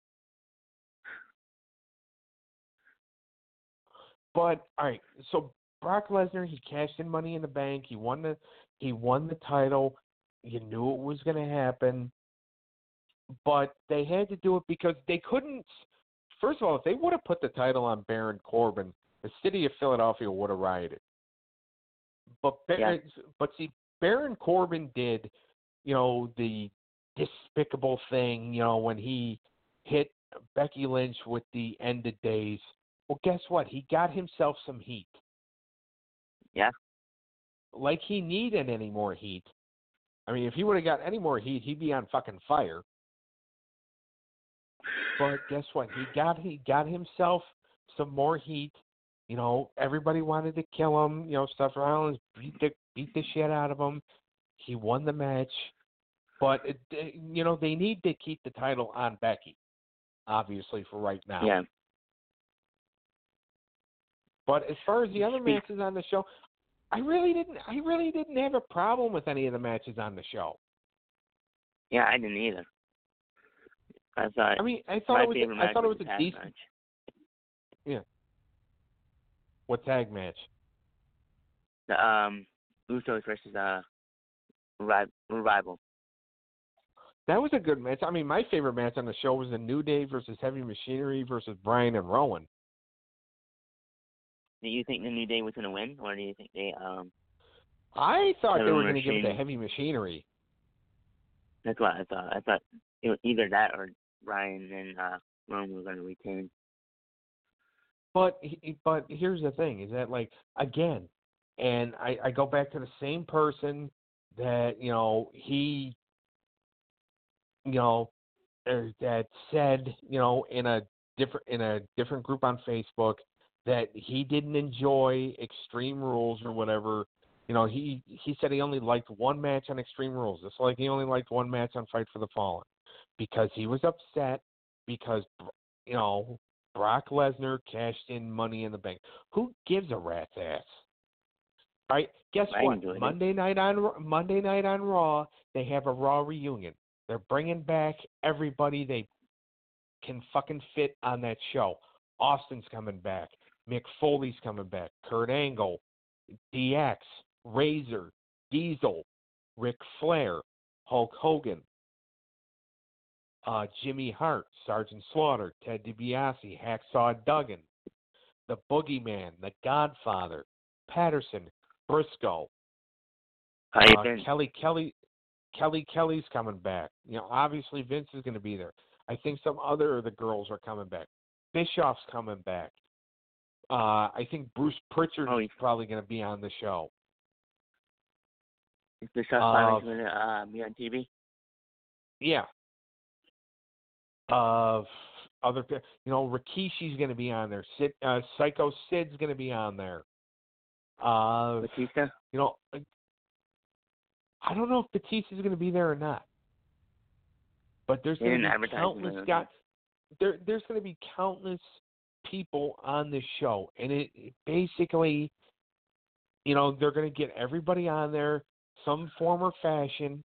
But all right, so Brock Lesnar, he cashed in Money in the Bank. He won the, he won the title. You knew it was going to happen, but they had to do it because they couldn't. First of all, if they would have put the title on Baron Corbin, the city of Philadelphia would have rioted. But yeah. but see, Baron Corbin did, you know, the despicable thing, you know, when he hit Becky Lynch with the End of Days. Well, guess what? He got himself some heat. Yeah. Like he needed any more heat. I mean, if he would have got any more heat, he'd be on fucking fire. But guess what? He got he got himself some more heat. You know, everybody wanted to kill him. You know, Seth Rollins beat the beat the shit out of him. He won the match, but it, you know they need to keep the title on Becky, obviously for right now. Yeah. But as far as the other matches on the show, I really didn't. I really didn't have a problem with any of the matches on the show. Yeah, I didn't either. I thought. I mean, I thought it was. I thought it was a decent. Match. Yeah. What tag match? The um, Usos versus uh, Revival. That was a good match. I mean, my favorite match on the show was the New Day versus Heavy Machinery versus Bryan and Rowan. Do you think the New Day was going to win, or do you think they um? I thought Heavy they were going to give it to Machine- Heavy Machinery. That's what I thought. I thought it was either that or Bryan and uh, Rowan were going to retain. But he- but here's the thing: is that like again, and I, I go back to the same person that you know he, you know, er, that said you know in a different in a different group on Facebook that he didn't enjoy Extreme Rules or whatever. You know, he he said he only liked one match on Extreme Rules. It's like he only liked one match on Fight for the Fallen because he was upset because you know. Brock Lesnar cashed in Money in the Bank. Who gives a rat's ass? All right, guess I what? enjoyed it. Monday night on Monday night on Raw, they have a Raw reunion. They're bringing back everybody they can fucking fit on that show. Austin's coming back. Mick Foley's coming back. Kurt Angle, D X, Razor, Diesel, Ric Flair, Hulk Hogan. Uh, Jimmy Hart, Sergeant Slaughter, Ted DiBiase, Hacksaw Duggan, the Boogeyman, the Godfather, Patterson, Briscoe, How you uh, been? Kelly Kelly, Kelly Kelly's coming back. You know, obviously Vince is going to be there. I think some other of the girls are coming back. Bischoff's coming back. Uh, I think Bruce Pritchard Oh, is probably going to be on the show. Is the show Uh, finally going to uh, be on T V? Yeah. Of other, pe- you know, Rikishi's going to be on there. Sid, uh, Psycho Sid's going to be on there. Uh, Batista? you know, I don't know if Batista's going to be there or not. But there's They going didn't to be advertise countless it, guys. There, there's going to be countless people on this show, and it, it basically, you know, they're going to get everybody on there, some form or fashion.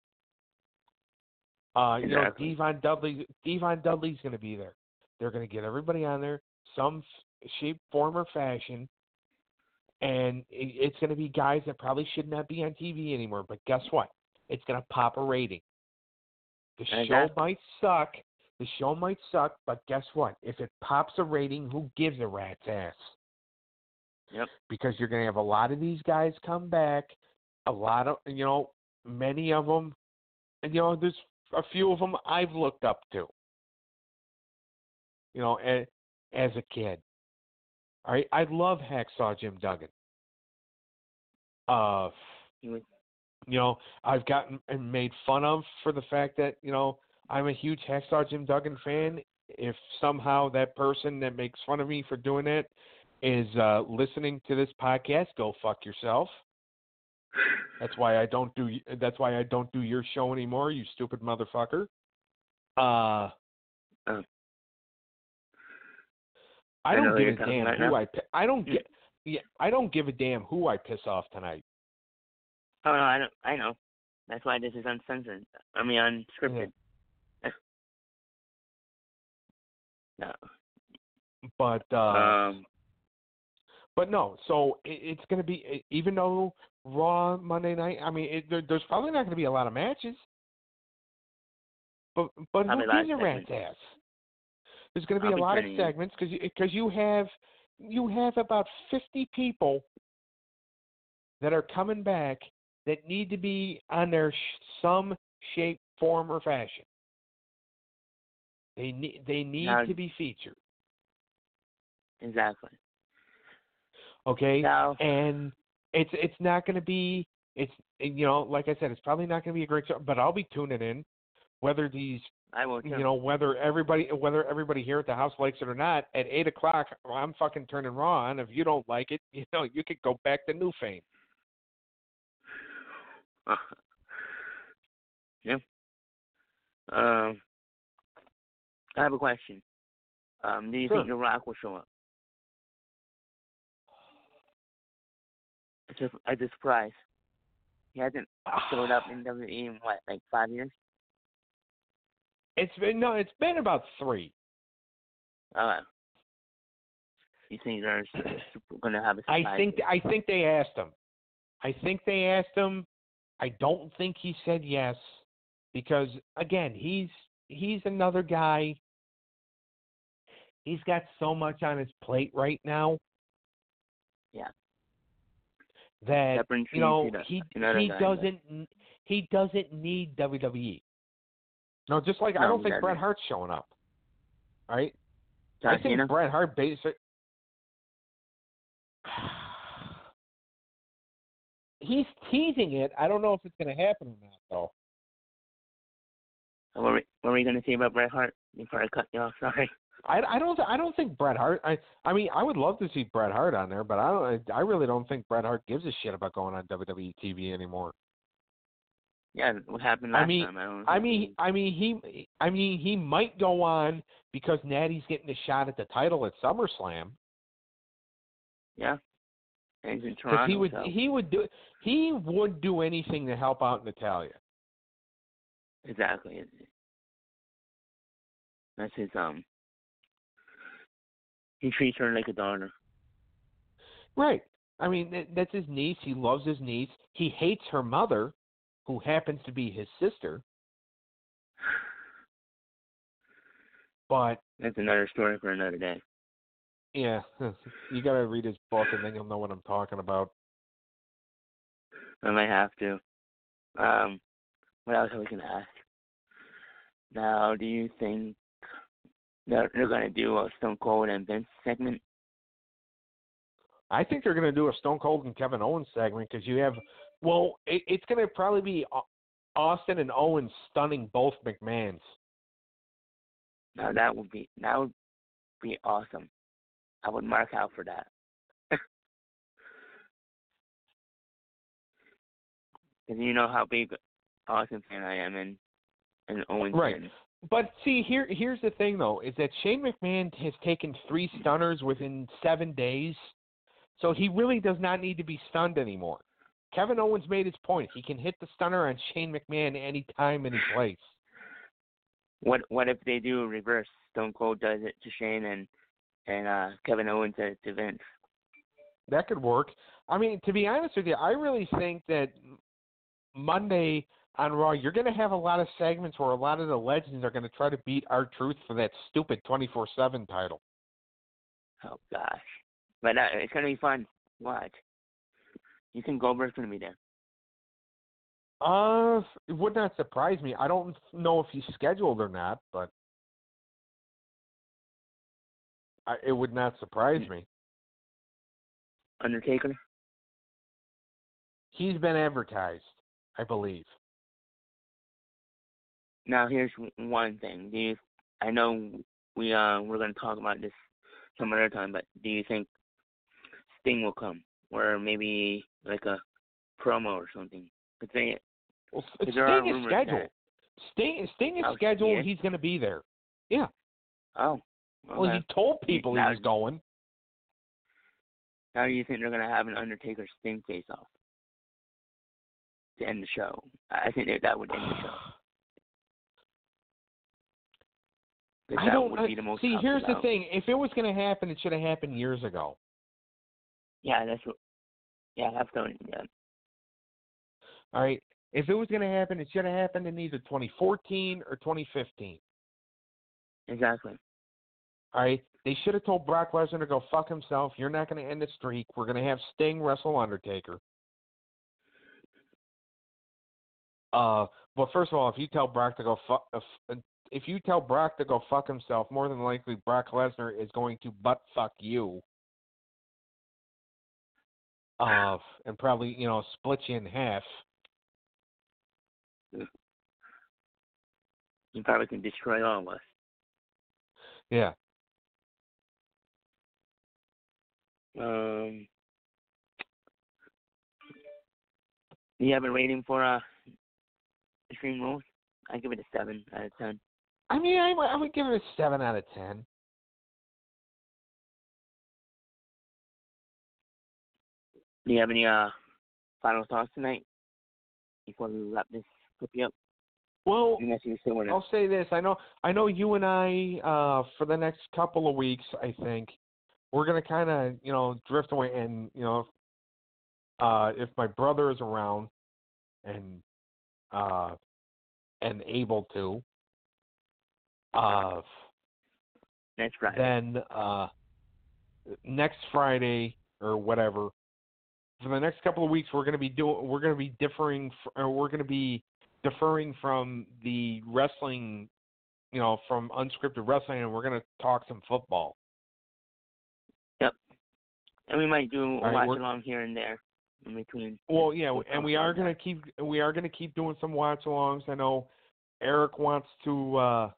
Uh, you Exactly. know, Devon Dudley, Devon Dudley's going to be there. They're going to get everybody on there, some f- shape, form, or fashion, and it, it's going to be guys that probably should not be on T V anymore. But guess what? It's going to pop a rating. The show Exactly. might suck. The show might suck, but guess what? If it pops a rating, who gives a rat's ass? Yep. Because you're going to have a lot of these guys come back. A lot of, you know, many of them, and you know, there's a few of them I've looked up to, you know, as, as a kid. All right, I love Hacksaw Jim Duggan. Uh, He was, you know, I've gotten and made fun of for the fact that, you know, I'm a huge Hacksaw Jim Duggan fan. If somehow that person that makes fun of me for doing it is uh, listening to this podcast, go fuck yourself. That's why I don't do. That's why I don't do your show anymore. You stupid motherfucker. Uh, Oh. I I know don't who give you're a talking damn about who now. I. pi- I don't get. Yeah, I don't give a damn who I piss off tonight. oh, no, I, don't, I know. That's why this is uncensored. I mean, unscripted. No. But uh, Um, but no. So it, it's going to be, even though Raw Monday night. I mean, it, there, there's probably not going to be a lot of matches. But but Probably who a lot gives of a rat's segments. ass? There's going to be I'll a be lot of tuning in. segments because because you have you have about fifty people that are coming back that need to be on their sh- some shape, form, or fashion. They need they need Now- to be featured. exactly. Okay, Now, and it's it's not going to be it's you know like I said, it's probably not going to be a great show, but I'll be tuning in whether these I will too. you know whether everybody whether everybody here at the house likes it or not. At eight o'clock, I'm fucking turning Raw on. If you don't like it, you know you could go back to New Fame. yeah. Um, I have a question. Um, do you Sure. think The Rock will show up? It's a, as a surprise. He hasn't showed up in W W E in what, like five years? It's been no, it's been about three. Uh, you think they're going to have a surprise? I think I think they asked him. I think they asked him. I don't think he said yes. because again, he's he's another guy. He's got so much on his plate right now. Yeah. That That brings you me know to the- he another he guy, doesn't he doesn't need W W E. No, just like I No, don't he think doesn't. Bret Hart's showing up. Right? John I think Cena? Bret Hart basic. He's teasing it. I don't know if it's going to happen or not, though. What were, what were you going to say about Bret Hart before I cut you off? Sorry. I, I don't I don't think Bret Hart. I I mean I would love to see Bret Hart on there, but I don't. I really don't think Bret Hart gives a shit about going on W W E T V anymore. Yeah, what happened last I mean, time? I don't. I mean, I mean, he, I mean, he might go on because Natty's getting a shot at the title at SummerSlam. Yeah. And he's in Because Toronto. he would, so. he would do, he would do anything to help out Natalya. Exactly. That's his um. He treats her like a daughter. Right. I mean, that, that's his niece. He loves his niece. He hates her mother, who happens to be his sister. But that's another story for another day. Yeah, you got to read his book, and then you'll know what I'm talking about. I might have to. Um, what else are we going to ask? Now, do you think that they're going to do a Stone Cold and Vince segment? I think they're going to do a Stone Cold and Kevin Owens segment because you have, well, it, it's going to probably be Austin and Owens stunning both McMahons. Now that would be that would be awesome. I would mark out for that. Because you know how big Austin fan I am, and and Owens right. fan. But see, here here's the thing though, is that Shane McMahon has taken three stunners within seven days, so he really does not need to be stunned anymore. Kevin Owens made his point. He can hit the stunner on Shane McMahon any time, any place. What what if they do a reverse? Stone Cold does it to Shane, and and uh, Kevin Owens does it to Vince. That could work. I mean, to be honest with you, I really think that Monday on Raw, you're going to have a lot of segments where a lot of the legends are going to try to beat R-Truth for that stupid twenty-four seven title. Oh, gosh. But uh, it's going to be fun. Watch. You think Goldberg's going to be there? Uh, it would not surprise me. I don't know if he's scheduled or not, but I, it would not surprise me. Undertaker? He's been advertised, I believe. Now, here's one thing. Do you, I know we uh we're going to talk about this some other time, but do you think Sting will come, or maybe like a promo or something? Cause they, well, cause Sting is scheduled. That, Sting, Sting is oh, scheduled. yeah? He's going to be there. Yeah. Oh. Okay. Well, he told people now, he was going. How do you think they're going to have an Undertaker Sting face off to end the show? I think that, that would end the show. I that don't would be the most see. Here's about. the thing: if it was going to happen, it should have happened years ago. Yeah, that's what. Yeah, that's going. Yeah. All right. If it was going to happen, it should have happened in either twenty fourteen or twenty fifteen. Exactly. All right. They should have told Brock Lesnar to go fuck himself. You're not going to end the streak. We're going to have Sting wrestle Undertaker. Uh, well, first of all, if you tell Brock to go fuck, if, if you tell Brock to go fuck himself, more than likely Brock Lesnar is going to butt fuck you. Uh, and probably, you know, split you in half. You probably can destroy all of us. Yeah. Um, do you have a rating for uh, Extreme Rules? I give it a seven out of ten. I mean, I, I would give it a seven out of ten. Do you have any uh final thoughts tonight before we wrap this clip up? Well, Unless you still want to... I'll say this. I know I know you and I, uh, for the next couple of weeks, I think, we're going to kind of, you know, drift away. And, you know, uh, if my brother is around and uh, and able to, uh, That's right. then uh, next Friday or whatever, for the next couple of weeks, we're going to be doing, we're going to be differing, or we're going to be deferring from the wrestling, you know, from unscripted wrestling, and we're going to talk some football. Yep. And we might do a All right, watch we're- along here and there in between. Well, yeah, and we are going to keep, we are going to keep doing some watch alongs. I know Eric wants to. Uh,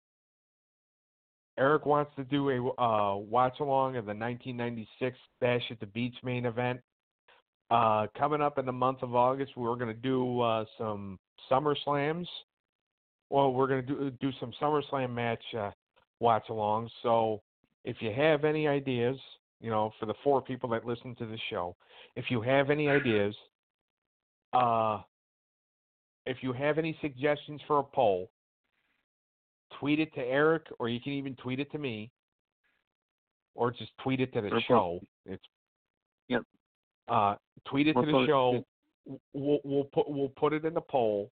Eric wants to do a uh, watch along of the nineteen ninety-six Bash at the Beach main event. Uh, coming up in the month of August, we're going to do uh, some Summer Slams. Well, we're going to do do some SummerSlam match uh, watch alongs. So, if you have any ideas, you know, for the four people that listen to the show, if you have any ideas, uh, if you have any suggestions for a poll, tweet it to Eric, or you can even tweet it to me, or just tweet it to the Or show. It's Yep. Uh, tweet it We'll to the post show. it. We'll we'll put we'll put it in the poll.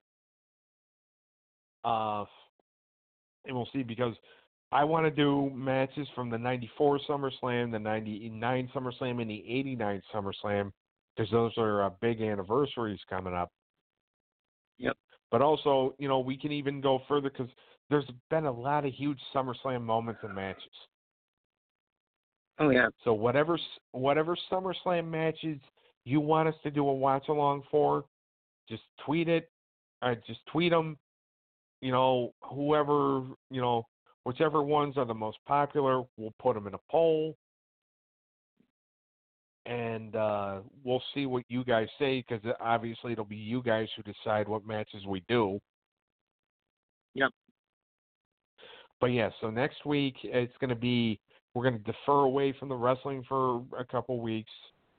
Uh, and we'll see, because I want to do matches from the ninety-four SummerSlam, the ninety-nine SummerSlam, and the eighty-nine SummerSlam, because those are uh, big anniversaries coming up. Yep. But also, you know, we can even go further, because there's been a lot of huge SummerSlam moments and matches. Oh, yeah. So whatever whatever SummerSlam matches you want us to do a watch along for, just tweet it. Uh, just tweet them. You know, whoever, you know, whichever ones are the most popular, we'll put them in a poll, and uh, we'll see what you guys say, because obviously it'll be you guys who decide what matches we do. Yep. But yeah, so next week it's going to be, we're going to defer away from the wrestling for a couple weeks.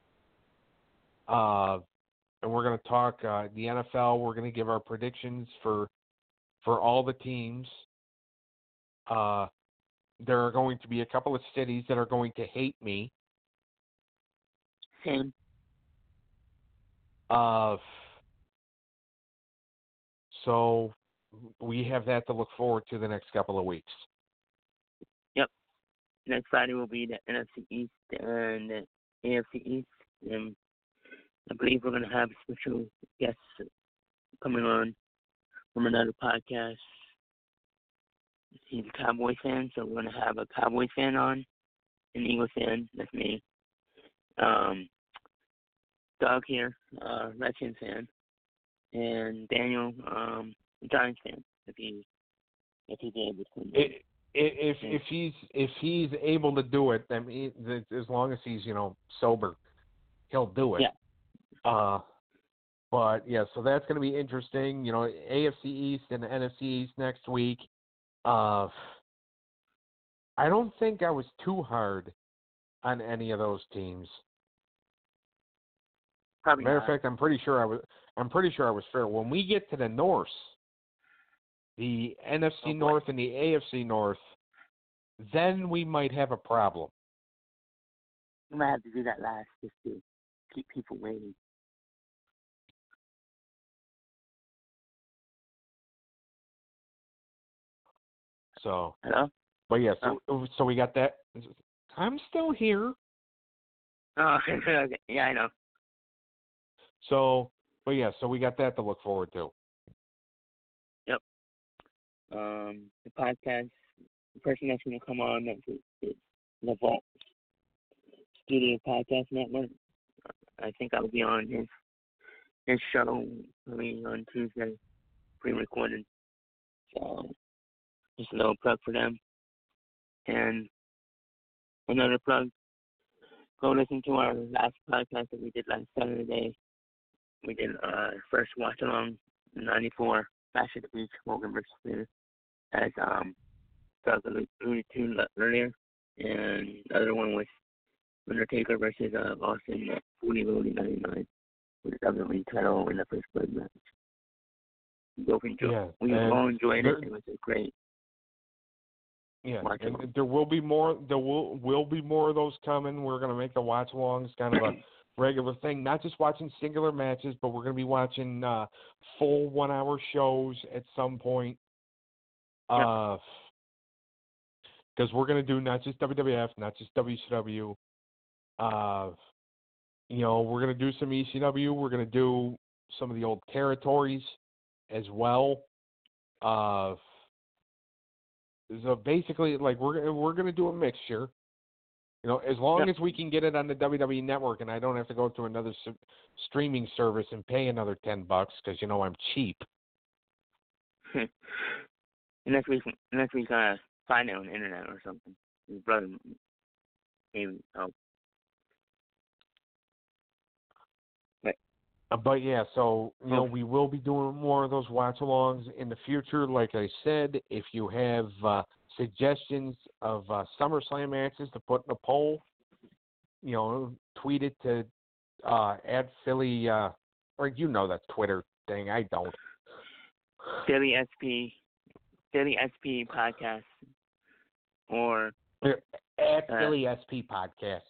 Uh, and we're going to talk uh, the N F L. We're going to give our predictions for for all the teams. Uh, there are going to be a couple of cities that are going to hate me. Same. Uh, so we have that to look forward to the next couple of weeks. Yep. Next Friday will be the N F C East and the A F C East. And I believe we're going to have special guests coming on from another podcast. He's a Cowboy fan, so we're going to have a Cowboy fan on, an Eagles fan, that's me. Um, Doug here, uh, Redskins fan, and Daniel, um, Giants fan, if he if he's able to. It, if if he's if he's able to do it, I mean, as long as he's, you know, sober, he'll do it. Yeah. Uh, but yeah, so that's going to be interesting. You know, A F C East and N F C East next week. Uh, I don't think I was too hard on any of those teams. Probably Matter not. of fact, I'm pretty sure I was. I'm pretty sure I was fair. When we get to the North, the N F C Oh, boy. North and the A F C North, then we might have a problem. We might have to do that last just to keep people waiting. So, Hello? but yeah, so so we got that. I'm still here. Oh, okay. Yeah, I know. So, but yeah, so we got that to look forward to. Um, the podcast, the person that's going to come on next is, is the Vault Studio Podcast Network. I think I'll be on his his show, maybe on Tuesday, pre-recorded. So, just a little plug for them. And another plug, go listen to our last podcast that we did last Saturday. We did uh first watch along ninety-four Bash at the Beach, Hogan versus Flair, as um Doug alluded to earlier, and the other one was Undertaker versus uh, Austin at forty Road ninety-nine with the W W E title in the first blood match. We both enjoyed. Yeah, we and all enjoyed there- it. It was a great. Yeah, Watch and along. there will be more. There will will be more of those coming. We're going to make the watch alongs kind of a regular thing. Not just watching singular matches, but we're going to be watching uh, full one-hour shows at some point. Because uh, we're going to do not just W W F, not just W C W. Uh, you know, we're going to do some E C W. We're going to do some of the old territories as well. Uh, so basically, like we're we're going to do a mixture. You know, as long Yep. as we can get it on the W W E Network, and I don't have to go to another su- streaming service and pay another ten bucks because you know I'm cheap. unless we unless we kind of find it on the internet or something. His brother maybe help. But Uh, But yeah, so you know Oh. we will be doing more of those watch-alongs in the future. Like I said, if you have uh, suggestions of uh, SummerSlam matches to put in a poll, you know, tweet it to uh, at Philly, uh, or you know that Twitter thing. I don't. Philly S P, Philly S P podcast, or At Uh, Philly S P podcast.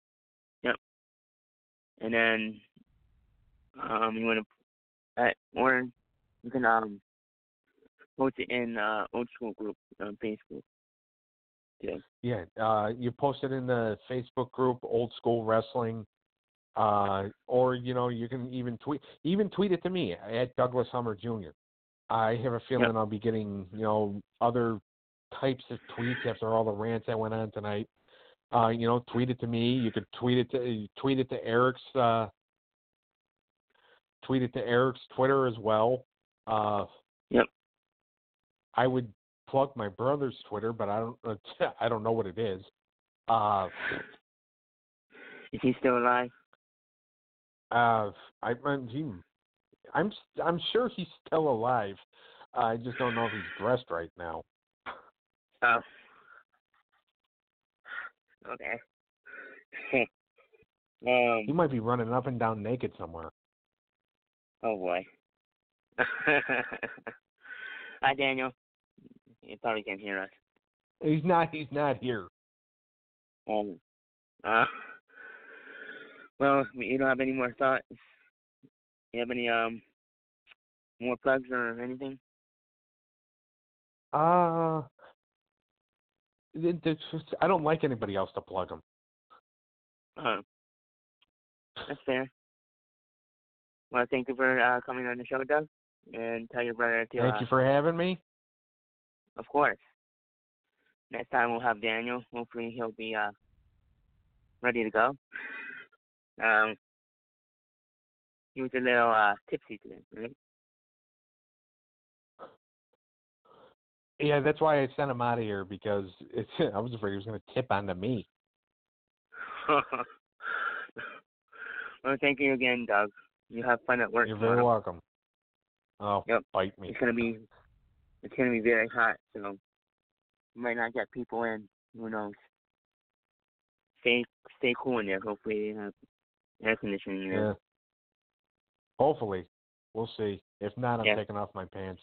and then um you want to, uh, or you can um post it in uh old school group on Facebook. Yeah. Yeah, uh, you post it in the Facebook group, Old School Wrestling, uh, or you know you can even tweet, even tweet it to me at Douglas Hummer Junior I have a feeling Yep. I'll be getting you know other types of tweets after all the rants I went on tonight. Uh, you know, tweet it to me. You could tweet it to tweet it to Eric's uh, tweet it to Eric's Twitter as well. Uh, Yep. I would plug my brother's Twitter, but I don't I don't know what it is. Uh, Is he still alive? uh, I I'm he, I'm I'm sure he's still alive. I just don't know if he's dressed right now. Oh. Okay. He um. might be running up and down naked somewhere. Oh boy. Hi, Daniel. You probably can't hear us. He's not. He's not here. Um. Uh. Well, you don't have any more thoughts? You have any um more plugs or anything? Uh, it, it's just, I don't like anybody else to plug him. Uh. That's fair. Well, thank you for uh, coming on the show, Doug, and tell your brother to. Thank uh, you for having me. Of course. Next time we'll have Daniel. Hopefully he'll be uh ready to go. Um, he was a little uh tipsy today, right? Yeah, that's why I sent him out of here because it's, I was afraid he was going to tip onto me. Well, thank you again, Doug. You have fun at work. You're very tomorrow. welcome. Oh, Yep. bite me. It's gonna be it's gonna be very hot, so you might not get people in. Who knows? Stay stay cool in there. Hopefully they have air conditioning in there. Yeah. Hopefully. We'll see. If not, I'm Yeah. taking off my pants.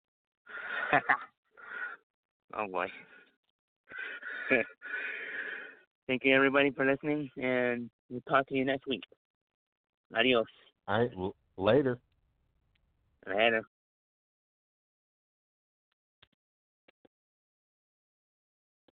Oh boy. Thank you everybody for listening, and we'll talk to you next week. Adios. All right. L- later. Later.